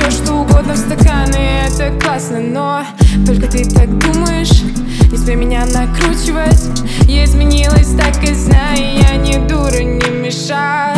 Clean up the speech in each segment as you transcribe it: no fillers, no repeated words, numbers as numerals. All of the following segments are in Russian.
все что угодно в стаканы, это классно, но только ты так думаешь. Не смей меня накручивать. Я изменилась, так и знай, я не дура, не мешай.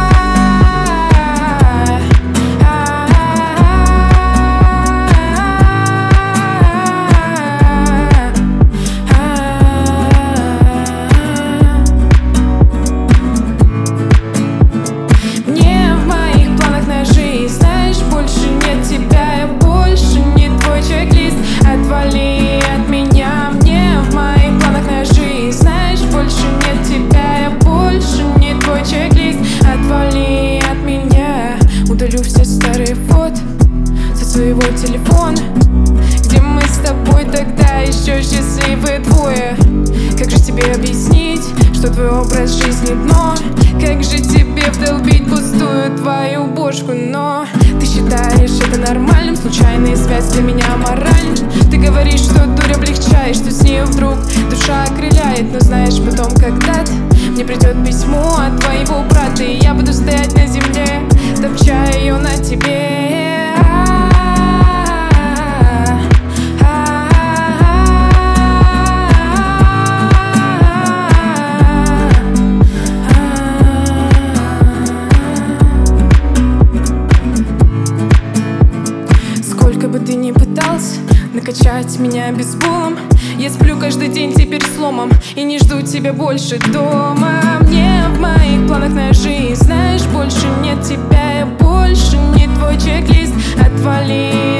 Отвали от меня, мне в моих планах на жизнь. Знаешь, больше нет тебя, я больше не твой чек-лист. Отвали от меня, удалю все старые фото со своего телефона, где мы с тобой тогда еще счастливы двое. Как же тебе объяснить, что твой образ жизни дно? Как же тебе вдолбить пустую твою бошку? Но ты считаешь это нормальным, случайная связь для меня моральна. Ты говоришь, что дурь облегчаешь, что с ней вдруг душа окрыляет. Но знаешь, потом когда-то мне придет письмо от твоего брата, и я буду стоять на земле, топча ее на тебе. Сколько бы ты ни пытался накачать меня бейсболом, я сплю каждый день теперь сломом и не жду тебя больше дома. Мне в моих планах на жизнь, знаешь, больше нет тебя, я больше не твой чек-лист. Отвали